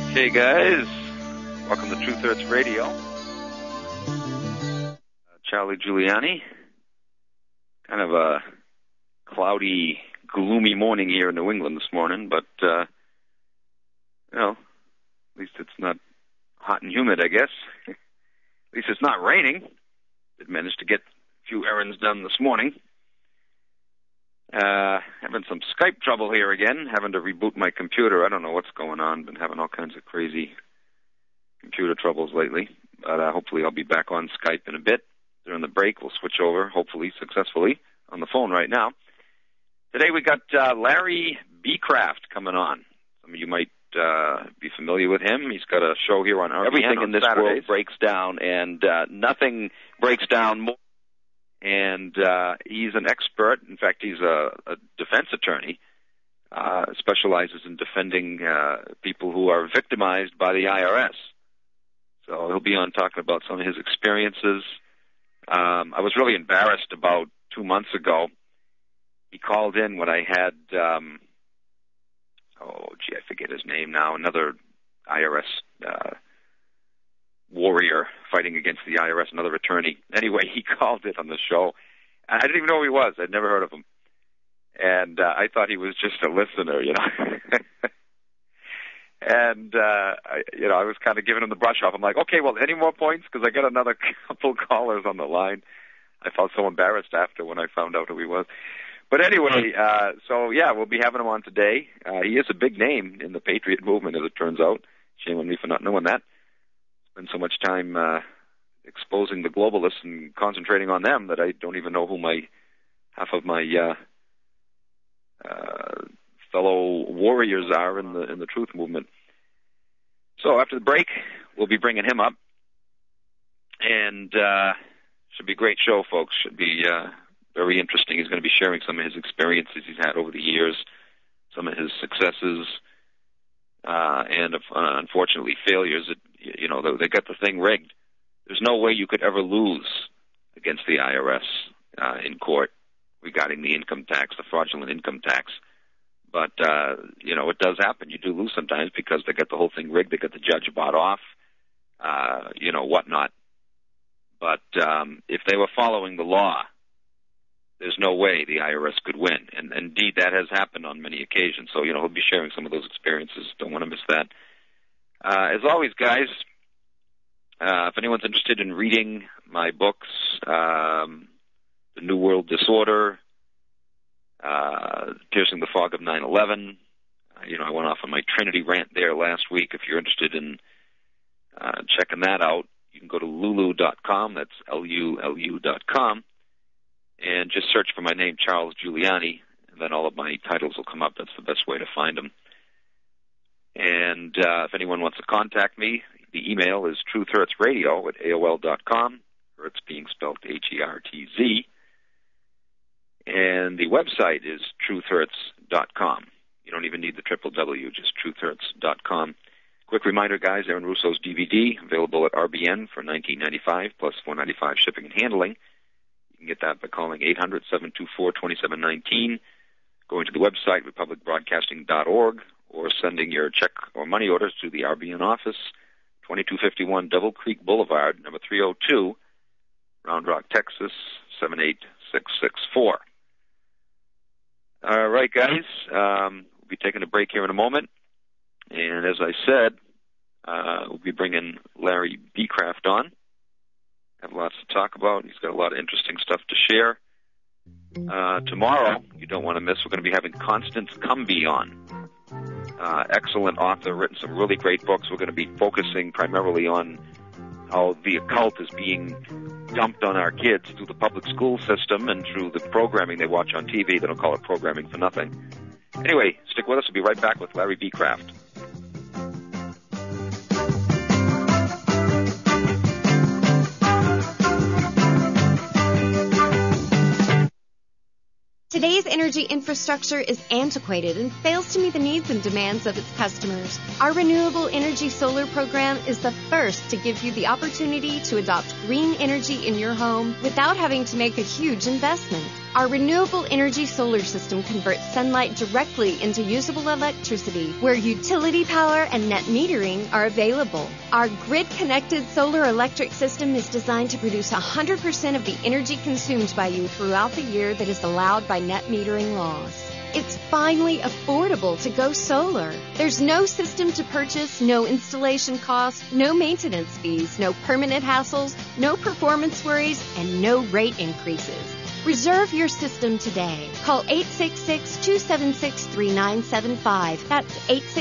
Hey guys, welcome to Truth Hurts Radio. Charlie Giuliani. Kind of a cloudy, gloomy morning here in New England this morning, but, at least it's not hot and humid, I guess. At least it's not raining. Did manage to get a few errands done this morning. Having some Skype trouble here again, having to reboot my computer. I don't know what's going on. Been having all kinds of crazy computer troubles lately. But hopefully I'll be back on Skype in a bit. During the break, we'll switch over, hopefully successfully, on the phone right now. Today we got Larry Becraft coming on. Some of you might be familiar with him. He's got a show here on RBN. Everything in this world breaks down, and nothing breaks down more. And he's an expert. In fact, he's a defense attorney, specializes in defending people who are victimized by the IRS. So he'll be on talking about some of his experiences. I was really embarrassed about 2 months ago. He called in when I had, I forget his name now, another IRS warrior fighting against the IRS, another attorney. Anyway, he called it on the show. I didn't even know who he was. I'd never heard of him. And I thought he was just a listener, And, I was kind of giving him the brush off. I'm like, okay, well, any more points? Because I got another couple callers on the line. I felt so embarrassed after when I found out who he was. But anyway, we'll be having him on today. He is a big name in the Patriot movement, as it turns out. Shame on me for not knowing that. Spend so much time exposing the globalists and concentrating on them that I don't even know who half of my fellow warriors are in the truth movement. So after the break, we'll be bringing him up, and should be a great show, folks. Should be very interesting. He's going to be sharing some of his experiences he's had over the years, some of his successes, and unfortunately failures. They got the thing rigged. There's no way you could ever lose against the IRS in court regarding the income tax, the fraudulent income tax. But, it does happen. You do lose sometimes because they got the whole thing rigged. They got the judge bought off, whatnot. But if they were following the law, there's no way the IRS could win. And indeed, that has happened on many occasions. So, he'll be sharing some of those experiences. Don't want to miss that. As always, guys, if anyone's interested in reading my books, The New World Disorder, Piercing the Fog of 9/11. I went off on my Trinity rant there last week. If you're interested in checking that out, you can go to lulu.com. That's LULU.com. And just search for my name, Charles Giuliani, and then all of my titles will come up. That's the best way to find them. And if anyone wants to contact me, the email is truthhurtsradio@AOL.com. Hertz being spelled Hertz. And the website is truthhurts.com. You don't even need the www, just truthhurts.com. Quick reminder, guys, Aaron Russo's DVD, available at RBN for $19.95 plus $4.95 shipping and handling. You can get that by calling 800-724-2719, going to the website, republicbroadcasting.org, or sending your check or money orders to the RBN office, 2251 Devil Creek Boulevard, number 302, Round Rock, Texas, 78664. All right, guys, we'll be taking a break here in a moment. And as I said, we'll be bringing Larry Becraft on. Have lots to talk about. He's got a lot of interesting stuff to share. Tomorrow, you don't want to miss, we're going to be having Constance Cumby on. Excellent author, written some really great books. We're going to be focusing primarily on how the occult is being dumped on our kids through the public school system and through the programming they watch on TV. They don't call it programming for nothing. Anyway, stick with us. We'll be right back with Larry Becraft. Today's energy infrastructure is antiquated and fails to meet the needs and demands of its customers. Our Renewable Energy Solar program is the first to give you the opportunity to adopt green energy in your home without having to make a huge investment. Our renewable energy solar system converts sunlight directly into usable electricity, where utility power and net metering are available. Our grid-connected solar electric system is designed to produce 100% of the energy consumed by you throughout the year that is allowed by net metering laws. It's finally affordable to go solar. There's no system to purchase, no installation costs, no maintenance fees, no permanent hassles, no performance worries, and no rate increases. Reserve your system today. Call 866-276-3975. That's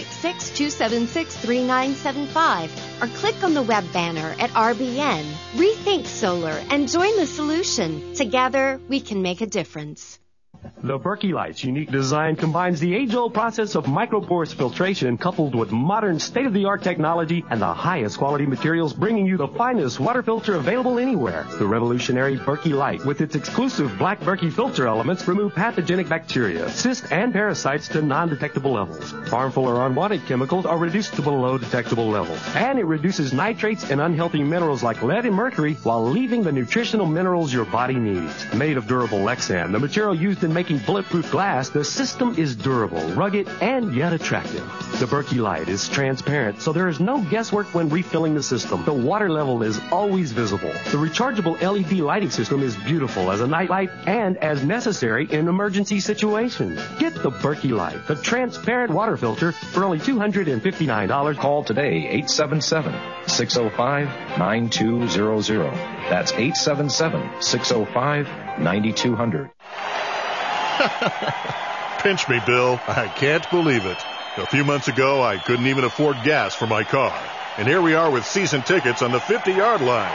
866-276-3975. Or click on the web banner at RBN. Rethink solar and join the solution. Together, we can make a difference. The Berkey Light's unique design combines the age-old process of microporous filtration coupled with modern state-of-the-art technology and the highest quality materials, bringing you the finest water filter available anywhere. The revolutionary Berkey Light, with its exclusive black Berkey filter elements, remove pathogenic bacteria, cysts, and parasites to non-detectable levels. Harmful or unwanted chemicals are reduced to below detectable levels. And it reduces nitrates and unhealthy minerals like lead and mercury while leaving the nutritional minerals your body needs. Made of durable Lexan, the material used in making bulletproof glass, the system is durable, rugged, and yet attractive. The Berkey Light is transparent, so there is no guesswork when refilling the system. The water level is always visible. The rechargeable LED lighting system is beautiful as a nightlight and as necessary in emergency situations. Get the Berkey Light, the transparent water filter, for only $259. Call today, 877-605-9200. That's 877-605-9200. Pinch me, Bill. I can't believe it. A few months ago, I couldn't even afford gas for my car. And here we are with season tickets on the 50-yard line.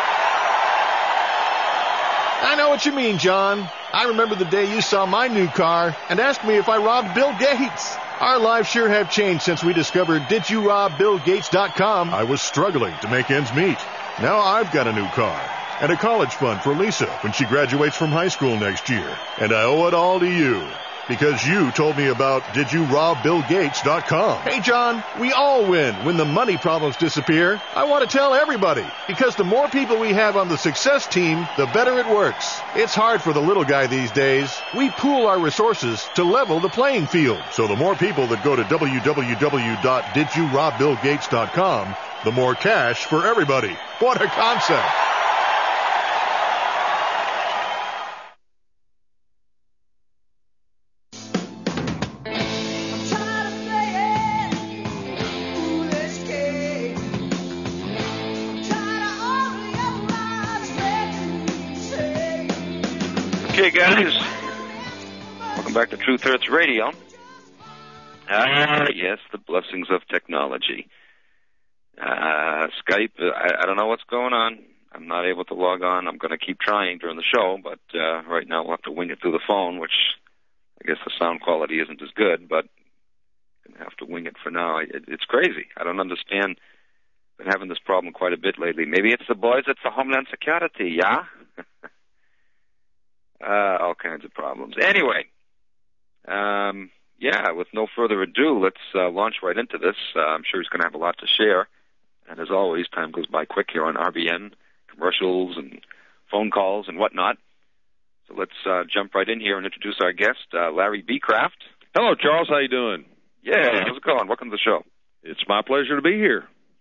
I know what you mean, John. I remember the day you saw my new car and asked me if I robbed Bill Gates. Our lives sure have changed since we discovered DidYouRobBillGates.com. I was struggling to make ends meet. Now I've got a new car and a college fund for Lisa when she graduates from high school next year. And I owe it all to you, because you told me about DidYouRobBillGates.com. Hey, John, we all win when the money problems disappear. I want to tell everybody, because the more people we have on the success team, the better it works. It's hard for the little guy these days. We pool our resources to level the playing field. So the more people that go to www.DidYouRobBillGates.com, the more cash for everybody. What a concept. Okay, guys. Welcome back to Truth Hurts Radio. Yes, the blessings of technology. Skype, I don't know what's going on. I'm not able to log on. I'm going to keep trying during the show, but right now we'll have to wing it through the phone, which I guess the sound quality isn't as good, but I'm going to have to wing it for now. It's crazy. I don't understand. I've been having this problem quite a bit lately. Maybe it's the boys at the Homeland Security, yeah? All kinds of problems. Anyway, with no further ado, let's launch right into this. I'm sure he's going to have a lot to share. And as always, time goes by quick here on RBN, commercials and phone calls and whatnot. So let's jump right in here and introduce our guest, Larry Becraft. Hello, Charles. How you doing? Yeah, how's it going? Welcome to the show. It's my pleasure to be here.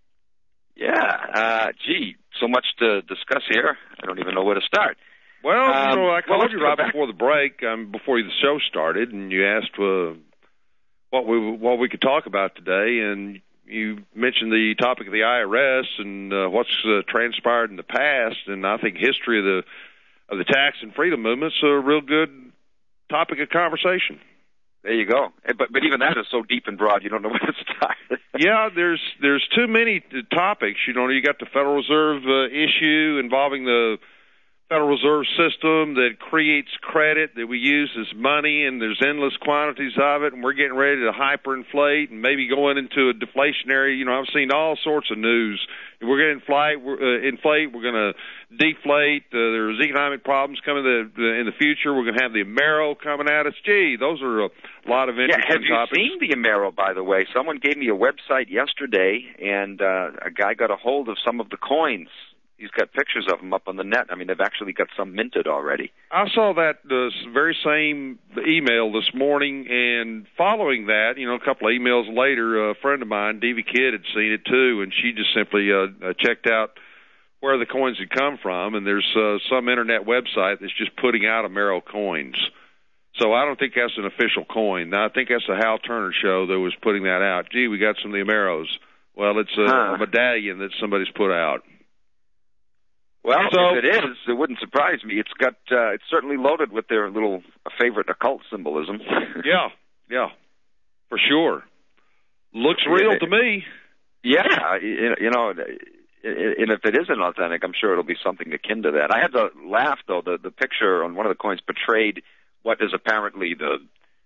Yeah, so much to discuss here. I don't even know where to start. Well, I called you right before the break, before the show started, and you asked what we could talk about today, and you mentioned the topic of the IRS and what's transpired in the past, and I think history of the tax and freedom movement's a real good topic of conversation. There you go. But even that is so deep and broad, you don't know where to start. Yeah, there's too many topics. You got the Federal Reserve issue involving the Federal Reserve System that creates credit that we use as money, and there's endless quantities of it, and we're getting ready to hyperinflate and maybe going into a deflationary. I've seen all sorts of news. We're going to inflate. We're going to deflate. There's economic problems coming in the future. We're going to have the Amero coming at us. Those are a lot of interesting topics. Have you seen the Amero, by the way? Someone gave me a website yesterday, and a guy got a hold of some of the coins He's got pictures of them up on the net. I mean, they've actually got some minted already. I saw that very same email this morning, and following that, a couple of emails later, a friend of mine, Davy Kidd, had seen it too, and she just simply checked out where the coins had come from, and there's some internet website that's just putting out Amero coins. So I don't think that's an official coin. Now, I think that's the Hal Turner show that was putting that out. Gee, we got some of the Ameros. Well, it's a medallion that somebody's put out. Well, if it is, it wouldn't surprise me. It's got it's certainly loaded with their little favorite occult symbolism. yeah, for sure. Looks real to me. Yeah, and if it isn't authentic, I'm sure it'll be something akin to that. I had to laugh though. The picture on one of the coins portrayed what is apparently the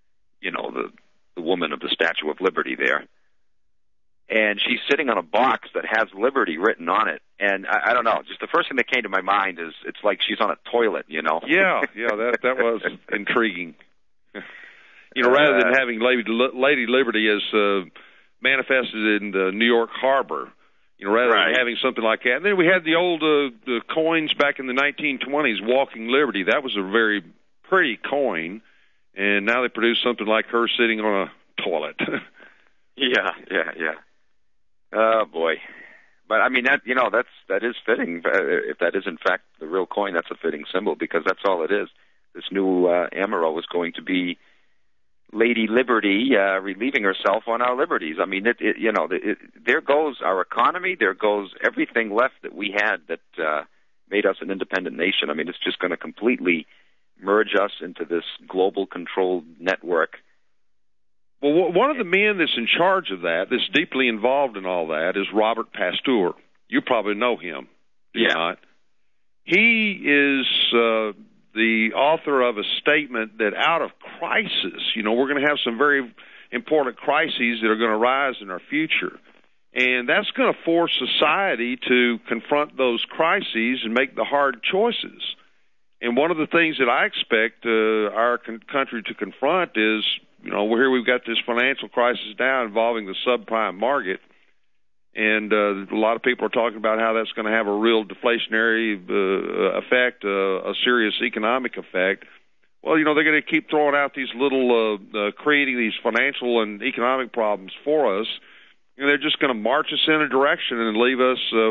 woman of the Statue of Liberty there. And she's sitting on a box that has Liberty written on it. And I don't know, just the first thing that came to my mind is it's like she's on a toilet, Yeah, that was intriguing. Rather than having Lady Liberty as manifested in the New York Harbor, rather than having something like that. And then we had the old the coins back in the 1920s, Walking Liberty. That was a very pretty coin. And now they produce something like her sitting on a toilet. Yeah. Oh boy, but I mean that that is fitting. If that is in fact the real coin, that's a fitting symbol because that's all it is. This new Amero is going to be Lady Liberty relieving herself on our liberties. I mean, there goes our economy. There goes everything left that we had that made us an independent nation. I mean, it's just going to completely merge us into this global controlled network. Well, one of the men that's in charge of that, that's deeply involved in all that, is Robert Pasteur. You probably know him, do you not? He is the author of a statement that out of crisis, we're going to have some very important crises that are going to rise in our future. And that's going to force society to confront those crises and make the hard choices. And one of the things that I expect our country to confront is, here we've got this financial crisis now involving the subprime market, and a lot of people are talking about how that's going to have a real deflationary effect, a serious economic effect. Well, they're going to keep throwing out these little, creating these financial and economic problems for us. They're just going to march us in a direction and leave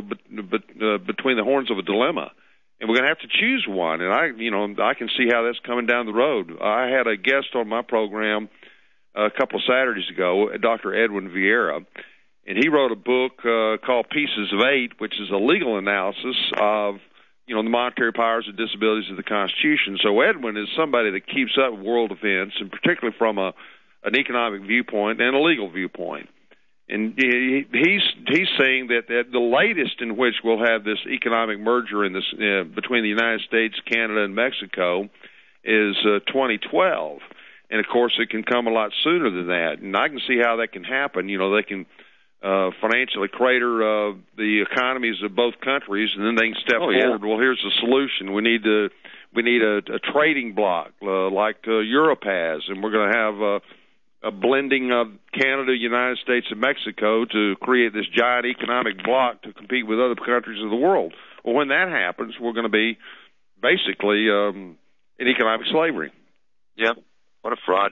us between the horns of a dilemma. And we're going to have to choose one. And I can see how that's coming down the road. I had a guest on my program a couple of Saturdays ago, Dr. Edwin Vieira, and he wrote a book called Pieces of Eight, which is a legal analysis of, the monetary powers and disabilities of the Constitution. So Edwin is somebody that keeps up with world events, and particularly from an economic viewpoint and a legal viewpoint. And he's saying that the latest in which we'll have this economic merger in this between the United States, Canada, and Mexico is 2012. And, of course, it can come a lot sooner than that. And I can see how that can happen. They can financially crater the economies of both countries, and then they can step forward. Well, here's the solution. We need a trading bloc like Europe has, and we're going to have a blending of Canada, United States, and Mexico to create this giant economic bloc to compete with other countries of the world. Well, when that happens, we're going to be basically in economic slavery. Yeah, what a fraud.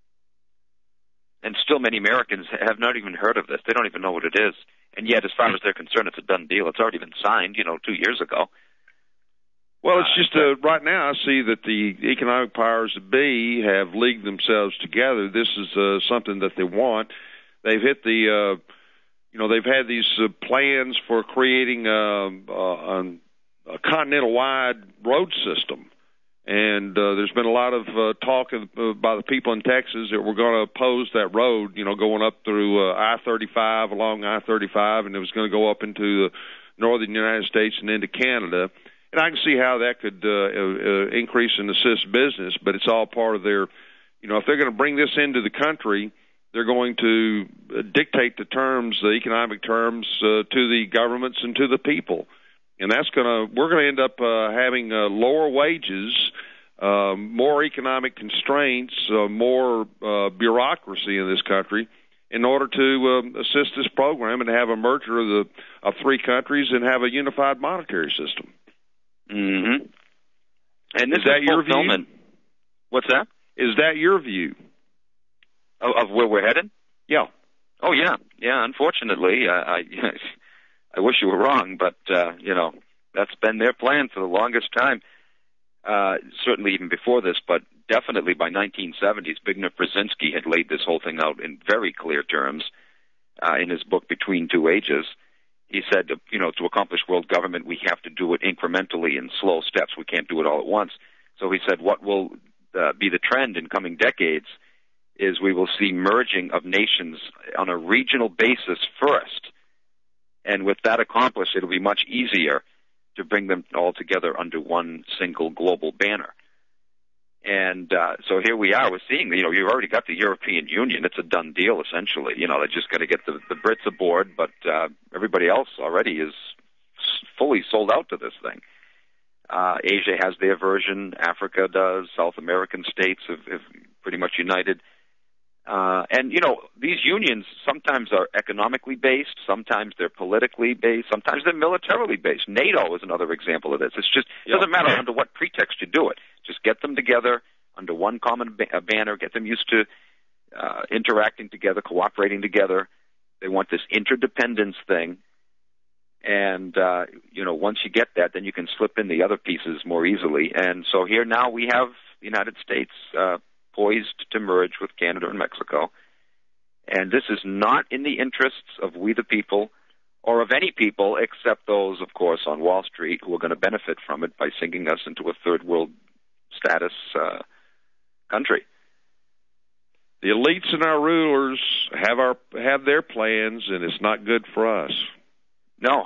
And still many Americans have not even heard of this. They don't even know what it is. And yet, as far as they're concerned, it's a done deal. It's already been signed, 2 years ago. Well, it's just right now I see that the economic powers that be have leagued themselves together. This is something that they want. They've hit they've had these plans for creating a continental-wide road system. And there's been a lot of talk by the people in Texas that we're going to oppose that road, going up through I-35, along I-35, and it was going to go up into the northern United States and into Canada. And I can see how that could increase and assist business, but it's all part of their, if they're going to bring this into the country, they're going to dictate the terms, the economic terms, to the governments and to the people. And we're going to end up having lower wages, more economic constraints, more bureaucracy in this country. in order to assist this program and have a merger of three countries and have a unified monetary system. Mm-hmm. And this is that your fulfillment. view? What's that? Is that your view of where we're headed? Yeah. Oh yeah. Unfortunately, I wish you were wrong, but that's been their plan for the longest time. Certainly even before this, but definitely by 1970s, Zbigniew Brzezinski had laid this whole thing out in very clear terms in his book Between Two Ages. He said, to accomplish world government, we have to do it incrementally in slow steps. We can't do it all at once. So he said what will be the trend in coming decades is we will see merging of nations on a regional basis first. And with that accomplished, it'll be much easier to bring them all together under one single global banner. And so here we are. We're seeing, you've already got the European Union. It's a done deal, essentially. They just got to get the Brits aboard, but everybody else already is fully sold out to this thing. Asia has their version. Africa does. South American states have pretty much united. And these unions sometimes are economically based, sometimes they're politically based, sometimes they're militarily based. NATO is another example of this. It's just, it doesn't matter under what pretext you do it. Just get them together under one common banner, get them used to interacting together, cooperating together. They want this interdependence thing. And, once you get that, then you can slip in the other pieces more easily. And so here now we have the United States poised to merge with Canada and Mexico. And this is not in the interests of we the people or of any people except those, of course, on Wall Street who are going to benefit from it by sinking us into a third world status country. The elites and our rulers have their plans, and it's not good for us. No.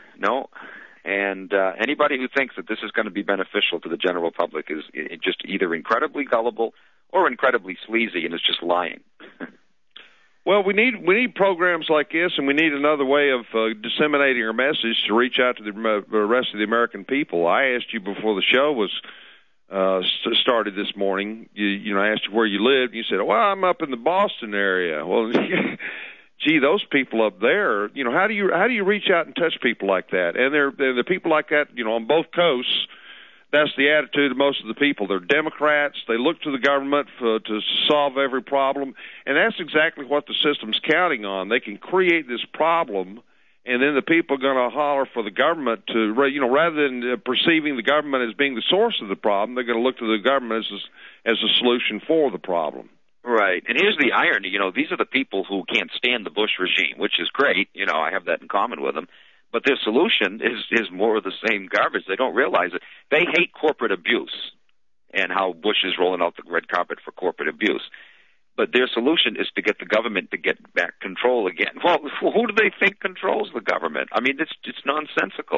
And anybody who thinks that this is going to be beneficial to the general public is just either incredibly gullible or incredibly sleazy, and is just lying. Well, we need programs like this, and we need another way of disseminating our message to reach out to the rest of the American people. I asked you before the show was started this morning. I asked you where you lived, and you said, "Well, I'm up in the Boston area." Well, gee, those people up there, how do you reach out and touch people like that? And they're people like that, on both coasts. That's the attitude of most of the people. They're Democrats. They look to the government to solve every problem, and that's exactly what the system's counting on. They can create this problem, and then the people are going to holler for the government to, rather than perceiving the government as being the source of the problem, they're going to look to the government as a solution for the problem. Right. And here's the irony. These are the people who can't stand the Bush regime, which is great. I have that in common with them. But their solution is more of the same garbage. They don't realize it. They hate corporate abuse and how Bush is rolling out the red carpet for corporate abuse. But their solution is to get the government to get back control again. Well, who do they think controls the government? I mean, it's nonsensical.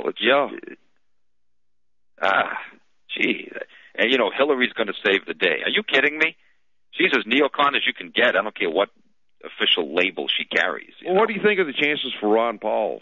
Gee. And, Hillary's going to save the day. Are you kidding me? She's as neocon as you can get. I don't care what official label she carries. Well, what do you think of the chances for Ron Paul?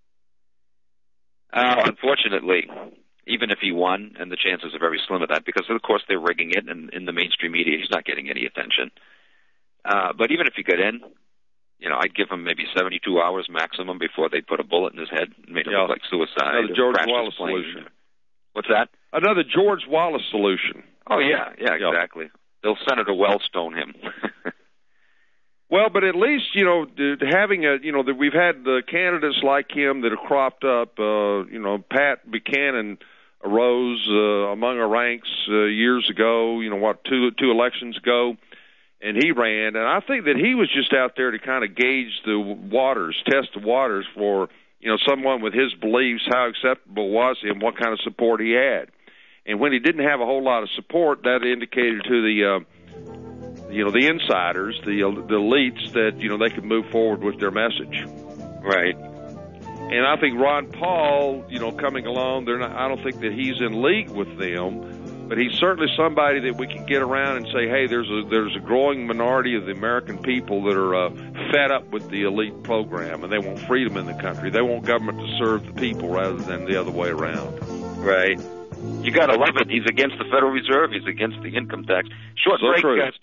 Unfortunately, even if he won, and the chances are very slim of that, because, of course, they're rigging it, and in the mainstream media, he's not getting any attention. But even if he got in, I'd give him maybe 72 hours maximum before they put a bullet in his head and made him look like suicide. Another George Wallace solution. What's that? Another George Wallace solution. Oh, yeah, exactly. They'll Senator Wellstone him. Well, but at least, having that we've had the candidates like him that have cropped up. Pat Buchanan arose among our ranks years ago, two elections ago, and he ran. And I think that he was just out there to kind of gauge the waters, test the waters for, someone with his beliefs, how acceptable was he and what kind of support he had. And when he didn't have a whole lot of support, that indicated to the insiders, the elites, that, they could move forward with their message. Right. And I think Ron Paul, coming along, I don't think that he's in league with them, but he's certainly somebody that we can get around and say, hey, there's a growing minority of the American people that are fed up with the elite program, and they want freedom in the country. They want government to serve the people rather than the other way around. Right. You got to love it. He's against the Federal Reserve. He's against the income tax. Short break, guys.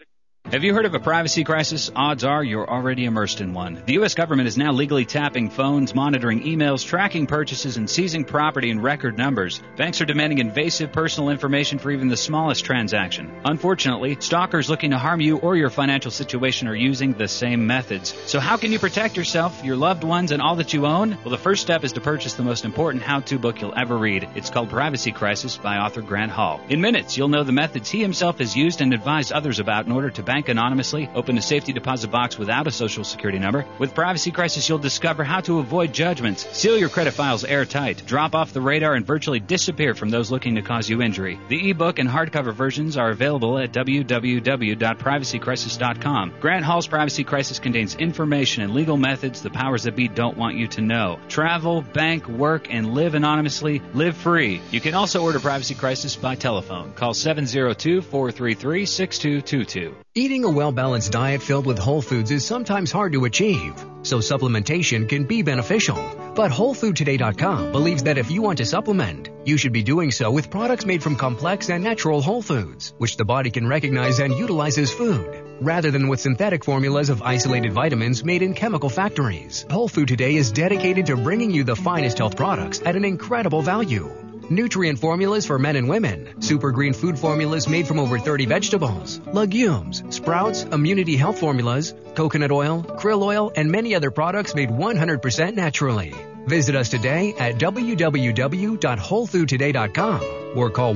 Have you heard of a privacy crisis? Odds are you're already immersed in one. The U.S. government is now legally tapping phones, monitoring emails, tracking purchases, and seizing property in record numbers. Banks are demanding invasive personal information for even the smallest transaction. Unfortunately, stalkers looking to harm you or your financial situation are using the same methods. So how can you protect yourself, your loved ones, and all that you own? Well, the first step is to purchase the most important how-to book you'll ever read. It's called Privacy Crisis by author Grant Hall. In minutes, you'll know the methods he himself has used and advised others about in order to bank anonymously, open a safety deposit box without a social security number. With Privacy Crisis, you'll discover how to avoid judgments, seal your credit files airtight, drop off the radar, and virtually disappear from those looking to cause you injury. The ebook and hardcover versions are available at www.privacycrisis.com. Grant Hall's Privacy Crisis contains information and legal methods the powers that be don't want you to know. Travel, bank, work, and live anonymously. Live free. You can also order Privacy Crisis by telephone. Call 702-433-6222. Eating a well-balanced diet filled with whole foods is sometimes hard to achieve, so supplementation can be beneficial. But WholeFoodToday.com believes that if you want to supplement, you should be doing so with products made from complex and natural whole foods, which the body can recognize and utilize as food, rather than with synthetic formulas of isolated vitamins made in chemical factories. Whole Food Today is dedicated to bringing you the finest health products at an incredible value. Nutrient formulas for men and women, super green food formulas made from over 30 vegetables, legumes, sprouts, immunity health formulas, coconut oil, krill oil, and many other products made 100% naturally. Visit us today at www.wholefoodtoday.com or call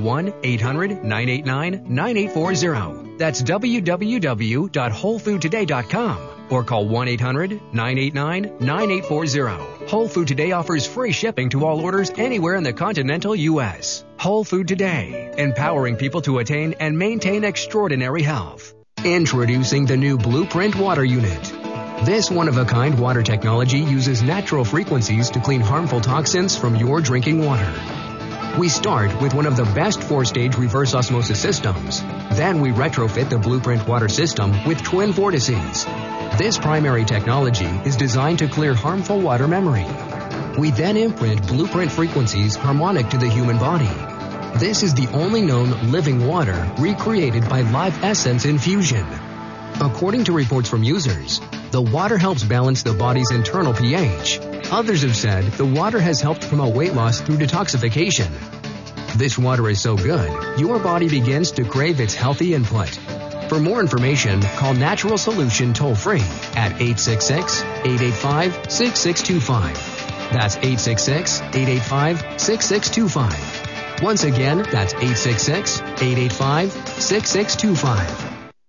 1-800-989-9840. That's www.wholefoodtoday.com or call 1-800-989-9840. Whole Food Today offers free shipping to all orders anywhere in the continental U.S. Whole Food Today, empowering people to attain and maintain extraordinary health. Introducing the new Blueprint Water Unit. This one-of-a-kind water technology uses natural frequencies to clean harmful toxins from your drinking water. We start with one of the best 4-stage reverse osmosis systems. Then we retrofit the Blueprint water system with twin vortices. This primary technology is designed to clear harmful water memory. We then imprint Blueprint frequencies harmonic to the human body. This is the only known living water recreated by Live Essence infusion. According to reports from users, the water helps balance the body's internal pH. Others have said the water has helped promote weight loss through detoxification. This water is so good, your body begins to crave its healthy input. For more information, call Natural Solution toll-free at 866-885-6625. That's 866-885-6625. Once again, that's 866-885-6625.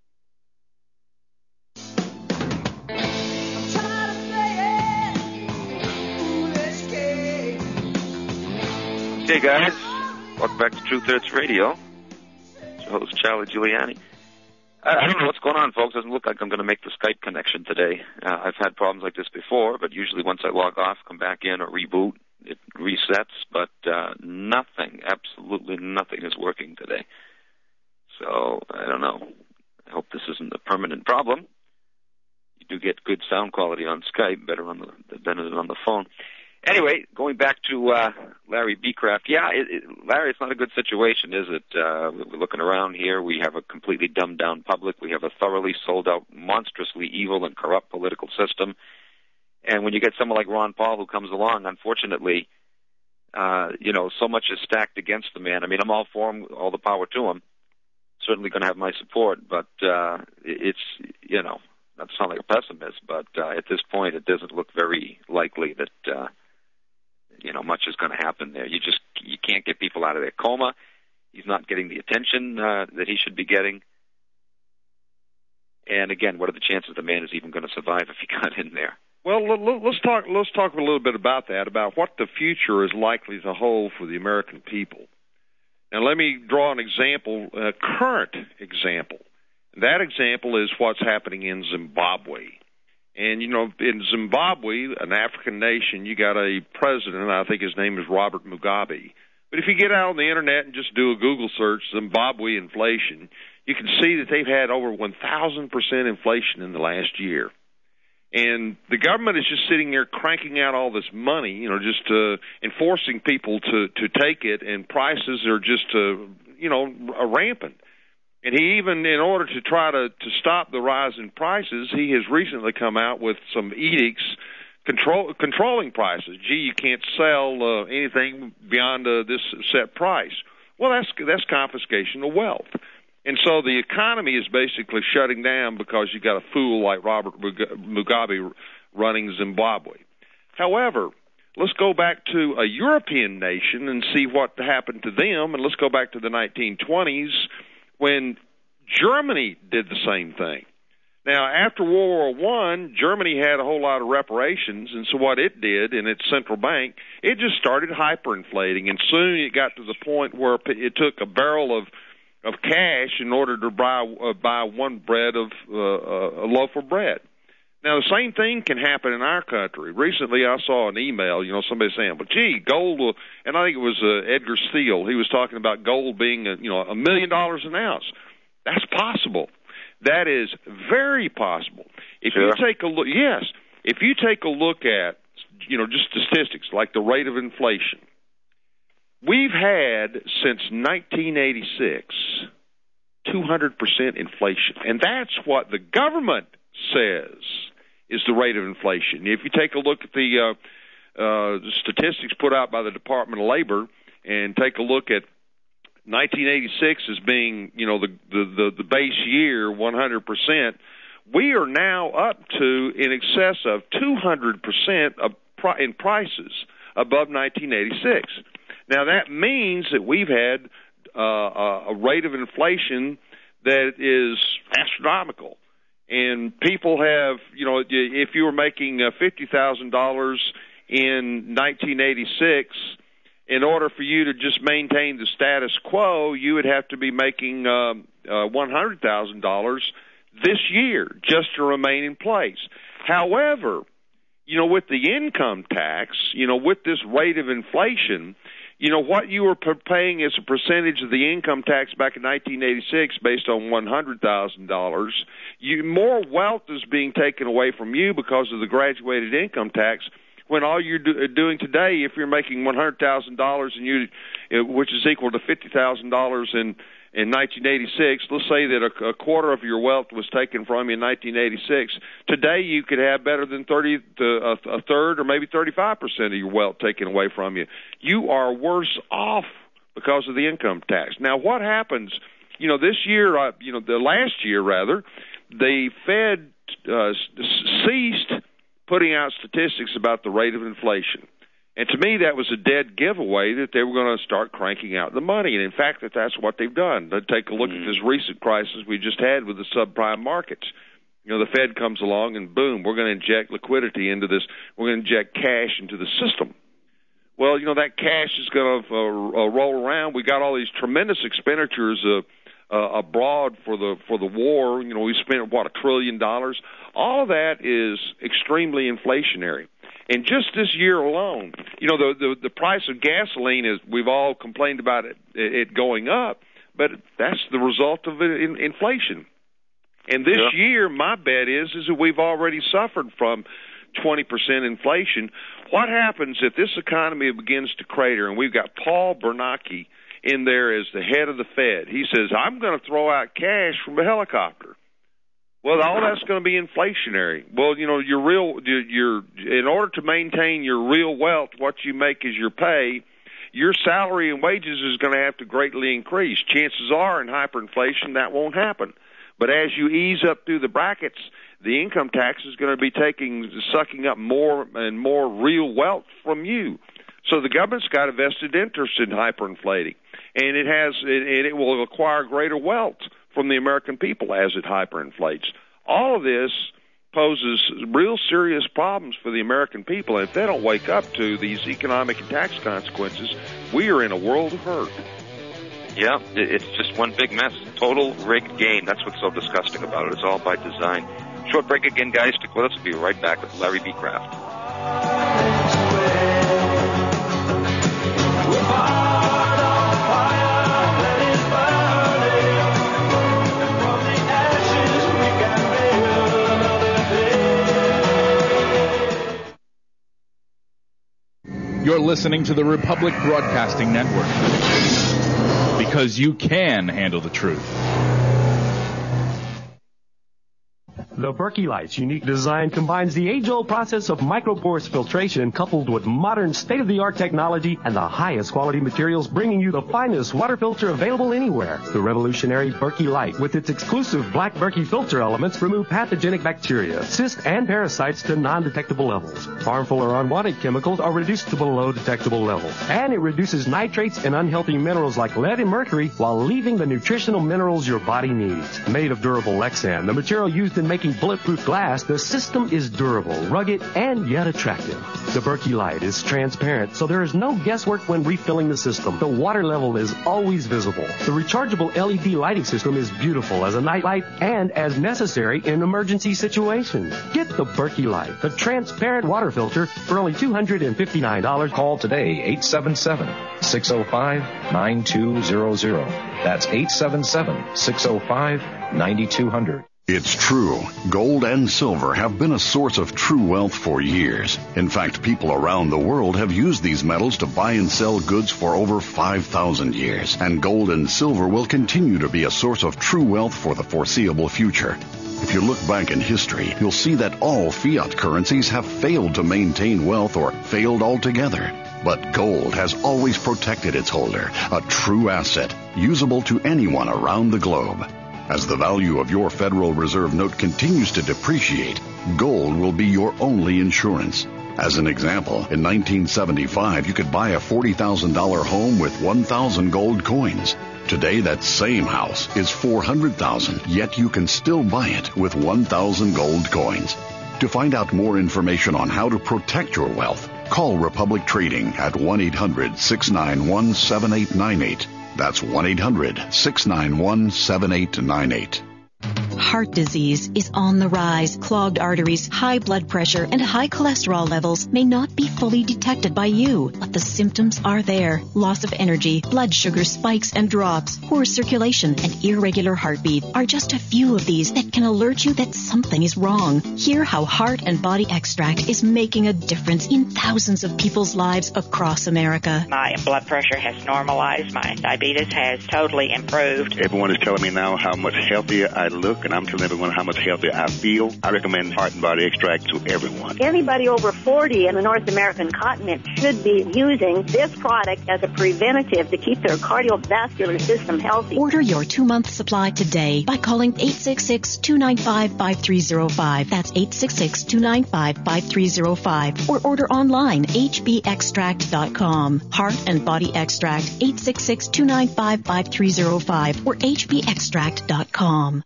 Hey guys, welcome back to Truth Hurts Radio. It's your host Charlie Giuliani. I don't know what's going on, folks. Doesn't look like I'm going to make the Skype connection today. I've had problems like this before, but usually once I log off, come back in or reboot, it resets. But nothing, absolutely nothing is working today. So I don't know. I hope this isn't a permanent problem. You do get good sound quality on Skype, better than on the phone. Anyway, going back to Larry Becraft, Larry, it's not a good situation, is it? We're looking around here. We have a completely dumbed-down public. We have a thoroughly sold-out, monstrously evil and corrupt political system. And when you get someone like Ron Paul who comes along, unfortunately, so much is stacked against the man. I mean, I'm all for him, all the power to him. Certainly going to have my support, but it's, not to sound like a pessimist, but at this point it doesn't look very likely that much is going to happen there. You can't get people out of their coma. He's not getting the attention that he should be getting. And again, what are the chances the man is even going to survive if he got in there? Well, let's talk a little bit about that, about what the future is likely to hold for the American people. Now, let me draw an example, a current example. That example is what's happening in Zimbabwe. And, in Zimbabwe, an African nation, you got a president, I think his name is Robert Mugabe. But if you get out on the Internet and just do a Google search, Zimbabwe inflation, you can see that they've had over 1,000% inflation in the last year. And the government is just sitting there cranking out all this money, just enforcing people to take it, and prices are just, rampant. And he even, in order to try to stop the rise in prices, he has recently come out with some edicts controlling prices. Gee, you can't sell anything beyond this set price. Well, that's confiscation of wealth. And so the economy is basically shutting down because you got a fool like Robert Mugabe running Zimbabwe. However, let's go back to a European nation and see what happened to them, and let's go back to the 1920s when Germany did the same thing. Now, after World War I, Germany had a whole lot of reparations, and so what it did in its central bank, it just started hyperinflating, and soon it got to the point where it took a barrel of cash in order to buy one a loaf of bread. Now, the same thing can happen in our country. Recently, I saw an email, somebody saying, well, gee, gold, and I think it was Edgar Steele. He was talking about gold being, $1 million an ounce. That's possible. That is very possible. If you take a look, if you take a look at, just statistics like the rate of inflation, we've had since 1986 200% inflation, and that's what the government says is the rate of inflation. If you take a look at the statistics put out by the Department of Labor and take a look at 1986 as being, the base year, 100%, we are now up to in excess of 200% in prices above 1986. Now, that means that we've had a rate of inflation that is astronomical. And people have, if you were making $50,000 in 1986, in order for you to just maintain the status quo, you would have to be making $100,000 this year just to remain in place. However, with the income tax, with this rate of inflation, what you were paying as a percentage of the income tax back in 1986 based on $100,000, more wealth is being taken away from you because of the graduated income tax, when all you're doing today, if you're making $100,000 and which is equal to $50,000 in 1986, let's say that a quarter of your wealth was taken from you in 1986. Today, you could have better than a third or maybe 35% of your wealth taken away from you. You are worse off because of the income tax. Now, what happens? This year, the last year rather, the Fed ceased putting out statistics about the rate of inflation. And to me, that was a dead giveaway that they were going to start cranking out the money. And in fact, that's what they've done. They take a look at this recent crisis we just had with the subprime markets. The Fed comes along and boom, we're going to inject liquidity into this. We're going to inject cash into the system. Well, that cash is going to roll around. We got all these tremendous expenditures abroad for the war. We spent $1 trillion. All of that is extremely inflationary. And just this year alone, the price of gasoline is, we've all complained about it going up, but that's the result of inflation. And this year, my bet is that we've already suffered from 20% inflation. What happens if this economy begins to crater, and we've got Paul Bernanke in there as the head of the Fed? He says, I'm going to throw out cash from a helicopter. Well, all that's going to be inflationary. Well, in order to maintain your real wealth, what you make is your pay. Your salary and wages is going to have to greatly increase. Chances are in hyperinflation that won't happen. But as you ease up through the brackets, the income tax is going to be sucking up more and more real wealth from you. So the government's got a vested interest in hyperinflating, and it will acquire greater wealth from the American people as it hyperinflates. All of this poses real serious problems for the American people, and if they don't wake up to these economic and tax consequences, we are in a world of hurt. Yeah, it's just one big mess. Total rigged game. That's what's so disgusting about it. It's all by design. Short break again, guys. Stick with us. We'll be right back with Larry B. Kraft. You're listening to the Republic Broadcasting Network, because you can handle the truth. The Berkey Light's unique design combines the age-old process of micropores filtration coupled with modern state-of-the-art technology and the highest quality materials, bringing you the finest water filter available anywhere. The revolutionary Berkey Light, with its exclusive black Berkey filter elements, remove pathogenic bacteria, cysts, and parasites to non-detectable levels. Harmful or unwanted chemicals are reduced to below detectable levels. And it reduces nitrates and unhealthy minerals like lead and mercury while leaving the nutritional minerals your body needs. Made of durable Lexan, the material used in making bulletproof glass, the system is durable, rugged, and yet attractive. The Berkey Light is transparent, so there is no guesswork when refilling the system. The water level is always visible. The rechargeable LED lighting system is beautiful as a night light and as necessary in emergency situations. Get the Berkey Light, the transparent water filter, for only $259. Call today, 877-605-9200. That's 877-605-9200. It's true. Gold and silver have been a source of true wealth for years. In fact, people around the world have used these metals to buy and sell goods for over 5,000 years. And gold and silver will continue to be a source of true wealth for the foreseeable future. If you look back in history, you'll see that all fiat currencies have failed to maintain wealth or failed altogether. But gold has always protected its holder, a true asset, usable to anyone around the globe. As the value of your Federal Reserve note continues to depreciate, gold will be your only insurance. As an example, in 1975, you could buy a $40,000 home with 1,000 gold coins. Today, that same house is $400,000, yet you can still buy it with 1,000 gold coins. To find out more information on how to protect your wealth, call Republic Trading at 1-800-691-7898. That's 1-800-691-7898. Heart disease is on the rise. Clogged arteries, high blood pressure, and high cholesterol levels may not be fully detected by you, but the symptoms are there. Loss of energy, blood sugar spikes and drops, poor circulation, and irregular heartbeat are just a few of these that can alert you that something is wrong. Hear how Heart and Body Extract is making a difference in thousands of people's lives across America. My blood pressure has normalized. My diabetes has totally improved. Everyone is telling me now how much healthier I look, and I'm telling everyone how much healthier I feel. I recommend Heart and Body Extract to everyone. Anybody over 40 in the North American continent should be using this product as a preventative to keep their cardiovascular system healthy. Order your 2-month supply today by calling 866-295-5305. That's 866-295-5305. Or order online, hbextract.com. Heart and Body Extract, 866-295-5305 or hbextract.com.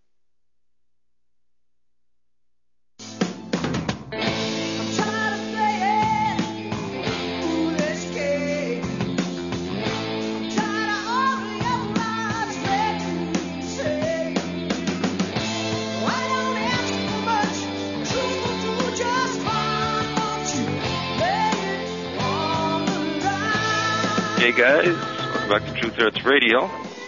Hey guys, welcome back to Truth Hurts Radio.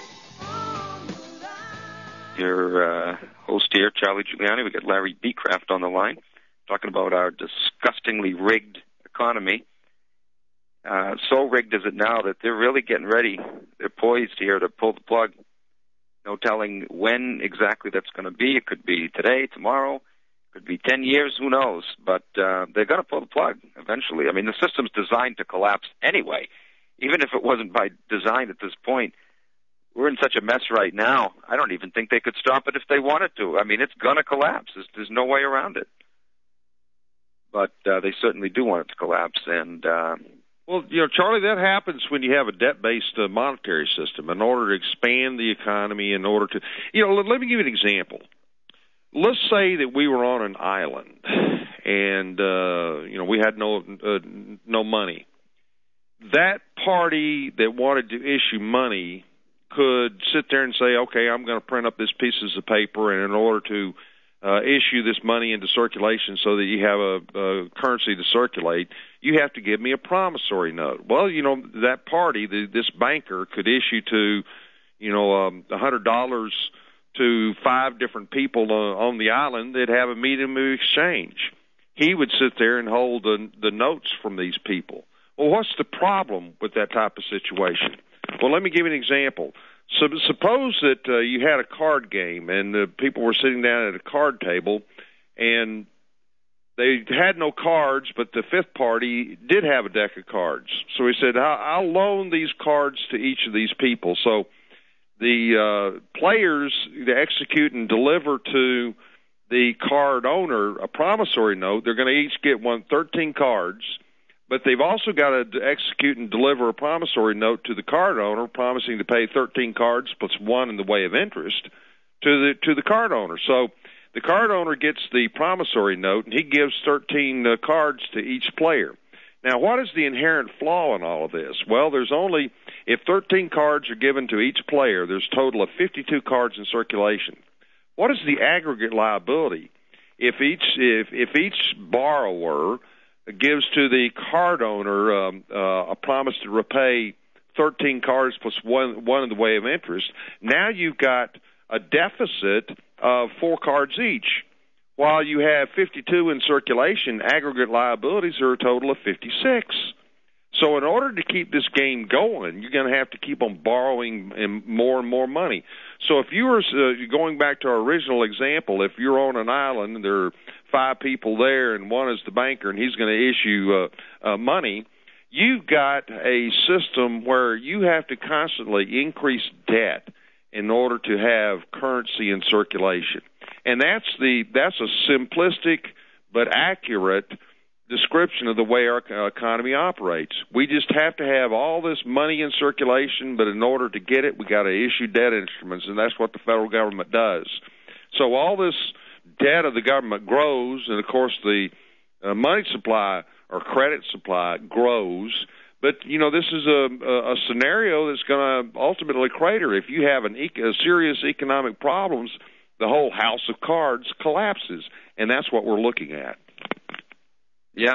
Your host here, Charlie Giuliani. We got Larry Becraft on the line, talking about our disgustingly rigged economy. So rigged is it now that they're really getting ready. They're poised here to pull the plug. No telling when exactly that's going to be. It could be today, tomorrow. It could be 10 years. Who knows? But they're going to pull the plug eventually. I mean, the system's designed to collapse anyway. Even if it wasn't by design at this point, we're in such a mess right now, I don't even think they could stop it if they wanted to. I mean, it's going to collapse. There's no way around it. But they certainly do want it to collapse. And well, you know, Charlie, that happens when you have a debt-based monetary system in order to expand the economy, in order to, you know, let me give you an example. Let's say that we were on an island and, you know, we had no money. That party that wanted to issue money could sit there and say, okay, I'm going to print up these pieces of paper, and in order to issue this money into circulation so that you have a currency to circulate, you have to give me a promissory note. Well, you know, that party, this banker, could issue to, you know, $100 to 5 different people on the island that have a medium of exchange. He would sit there and hold the notes from these people. Well, what's the problem with that type of situation? Well, let me give you an example. Suppose that you had a card game and the people were sitting down at a card table and they had no cards, but the fifth party did have a deck of cards. So he said, I'll loan these cards to each of these people. So the players execute and deliver to the card owner a promissory note. They're going to each get 13 cards, but they've also got to execute and deliver a promissory note to the card owner promising to pay 13 cards plus 1 in the way of interest to the card owner. So the card owner gets the promissory note, and he gives 13 cards to each player. Now, what is the inherent flaw in all of this? Well, if 13 cards are given to each player, there's a total of 52 cards in circulation. What is the aggregate liability if each borrower gives to the card owner a promise to repay 13 cards plus 1 in the way of interest? Now you've got a deficit of 4 cards each. While you have 52 in circulation, aggregate liabilities are a total of 56. So in order to keep this game going, you're going to have to keep on borrowing more and more money. So if you were going back to our original example, if you're on an island and there are 5 people there and one is the banker and he's going to issue money, you've got a system where you have to constantly increase debt in order to have currency in circulation. And that's a simplistic but accurate description of the way our economy operates. We just have to have all this money in circulation, but in order to get it, we got to issue debt instruments, and that's what the federal government does. So all this debt of the government grows, and of course the money supply or credit supply grows. But, this is a scenario that's going to ultimately crater. If you have a serious economic problems, the whole house of cards collapses, and that's what we're looking at. Yeah.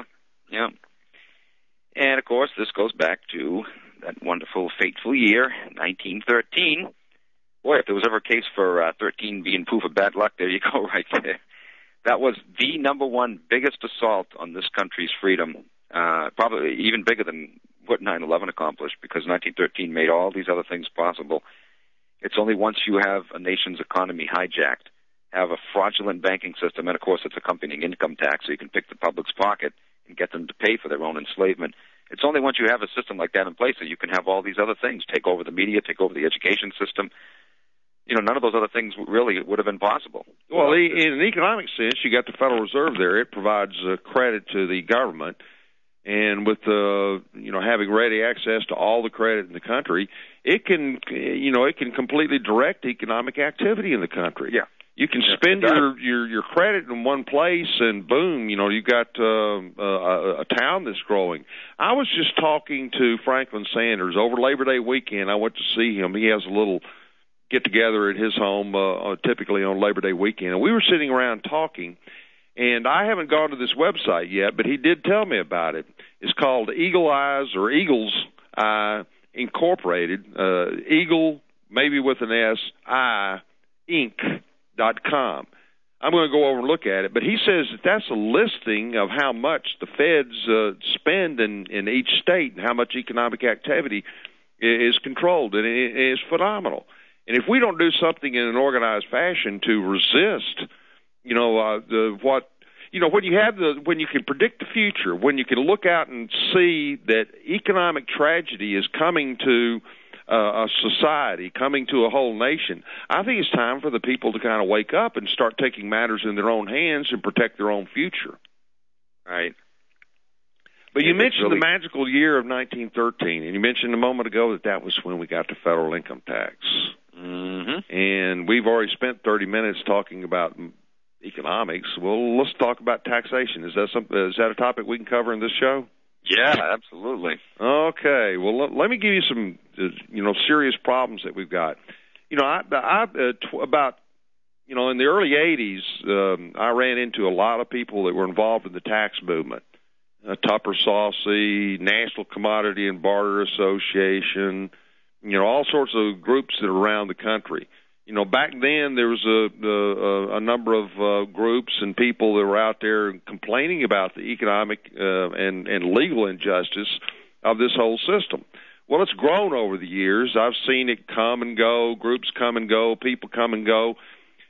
And, of course, this goes back to that wonderful, fateful year, 1913. Boy, if there was ever a case for 13 being proof of bad luck, there you go right there. That was the number one biggest assault on this country's freedom, probably even bigger than what 9/11 accomplished, because 1913 made all these other things possible. It's only once you have a nation's economy hijacked, have a fraudulent banking system, and of course its accompanying income tax, so you can pick the public's pocket and get them to pay for their own enslavement. It's only once you have a system like that in place that you can have all these other things, take over the media, take over the education system. None of those other things really would have been possible. Well, in an economic sense, you got the Federal Reserve there. It provides credit to the government. And with having ready access to all the credit in the country, it can completely direct economic activity in the country. Yeah, you can spend your credit in one place, and boom, you got a town that's growing. I was just talking to Franklin Sanders over Labor Day weekend. I went to see him. He has a little get together at his home, typically on Labor Day weekend, and we were sitting around talking. And I haven't gone to this website yet, but he did tell me about it. It's called Eagle Eyes or Eagles Eye Incorporated, Eagle, maybe with an S, I, Inc.com. I'm going to go over and look at it, but he says that's a listing of how much the feds spend in each state and how much economic activity is controlled, and it is phenomenal. And if we don't do something in an organized fashion to resist when you can predict the future, when you can look out and see that economic tragedy is coming to a society, coming to a whole nation, I think it's time for the people to kind of wake up and start taking matters in their own hands and protect their own future. Right. But you mentioned the magical year of 1913, and you mentioned a moment ago that was when we got the federal income tax. Mm-hmm. And we've already spent 30 minutes talking about economics. Well, let's talk about taxation. Is that a topic we can cover in this show? Yeah, absolutely. Okay. Well, let me give you some, serious problems that we've got. In the early 80s, I ran into a lot of people that were involved in the tax movement. Tupper Saucy, National Commodity and Barter Association, all sorts of groups that are around the country. Back then there was a number of groups and people that were out there complaining about the economic and legal injustice of this whole system. Well, it's grown over the years. I've seen it come and go, groups come and go, people come and go.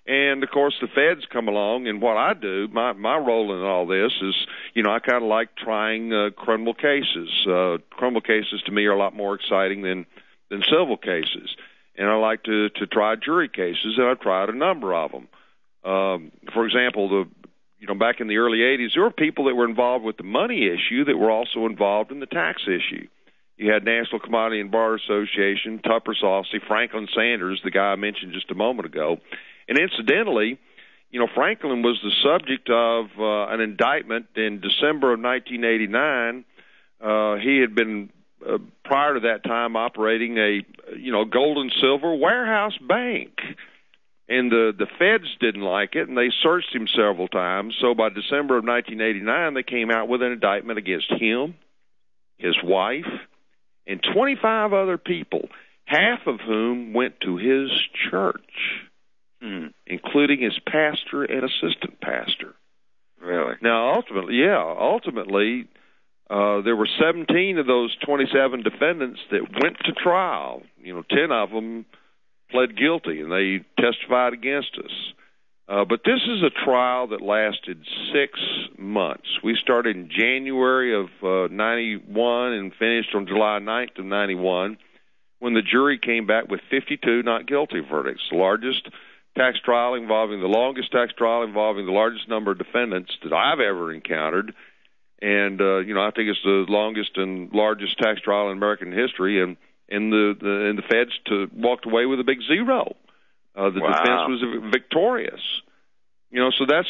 And, of course, the feds come along, and what I do, my role in all this is, I kind of like trying criminal cases. Criminal cases, to me, are a lot more exciting than civil cases. And I like to try jury cases, and I've tried a number of them. For example, back in the early 80s, there were people that were involved with the money issue that were also involved in the tax issue. You had National Commodity and Bar Association, Tupper Saucy, Franklin Sanders, the guy I mentioned just a moment ago. And incidentally, Franklin was the subject of an indictment in December of 1989. He had been, prior to that time, operating a, gold and silver warehouse bank. And the feds didn't like it, and they searched him several times. So by December of 1989, they came out with an indictment against him, his wife, and 25 other people, half of whom went to his church, including his pastor and assistant pastor. Really? Now, ultimately, there were 17 of those 27 defendants that went to trial. 10 of them pled guilty, and they testified against us. But this is a trial that lasted 6 months. We started in January of 91 and finished on July 9th of 91, when the jury came back with 52 not guilty verdicts, the longest tax trial involving the largest number of defendants that I've ever encountered. And, I think it's the longest and largest tax trial in American history, and the feds walked away with a big zero. The defense was victorious. So that's